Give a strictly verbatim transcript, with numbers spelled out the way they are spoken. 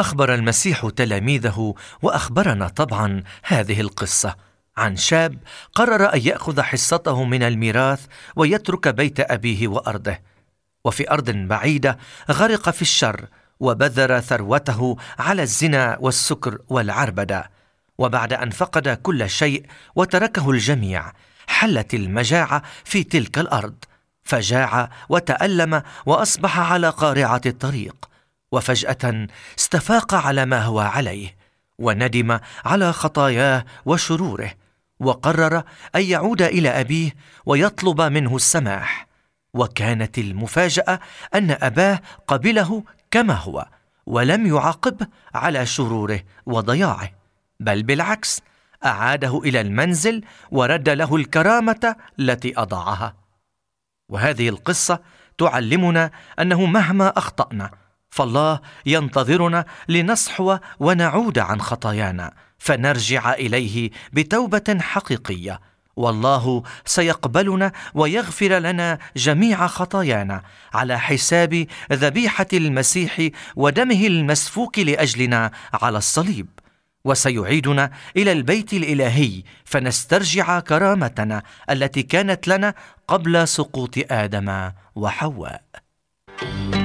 أخبر المسيح تلاميذه، وأخبرنا طبعا هذه القصة، عن شاب قرر أن يأخذ حصته من الميراث ويترك بيت أبيه وأرضه، وفي أرض بعيدة غرق في الشر وبذر ثروته على الزنا والسكر والعربدة. وبعد أن فقد كل شيء وتركه الجميع، حلت المجاعة في تلك الأرض، فجاع وتألم وأصبح على قارعة الطريق، وفجأة استفاق على ما هو عليه، وندم على خطاياه وشروره، وقرر أن يعود إلى أبيه ويطلب منه السماح. وكانت المفاجأة أن أباه قبله كما هو، ولم يعاقبه على شروره وضياعه، بل بالعكس أعاده إلى المنزل ورد له الكرامة التي أضاعها. وهذه القصة تعلمنا أنه مهما أخطأنا فالله ينتظرنا لنصحو ونعود عن خطايانا، فنرجع إليه بتوبة حقيقية، والله سيقبلنا ويغفر لنا جميع خطايانا على حساب ذبيحة المسيح ودمه المسفوك لأجلنا على الصليب، وسيعيدنا إلى البيت الإلهي فنسترجع كرامتنا التي كانت لنا قبل سقوط آدم وحواء.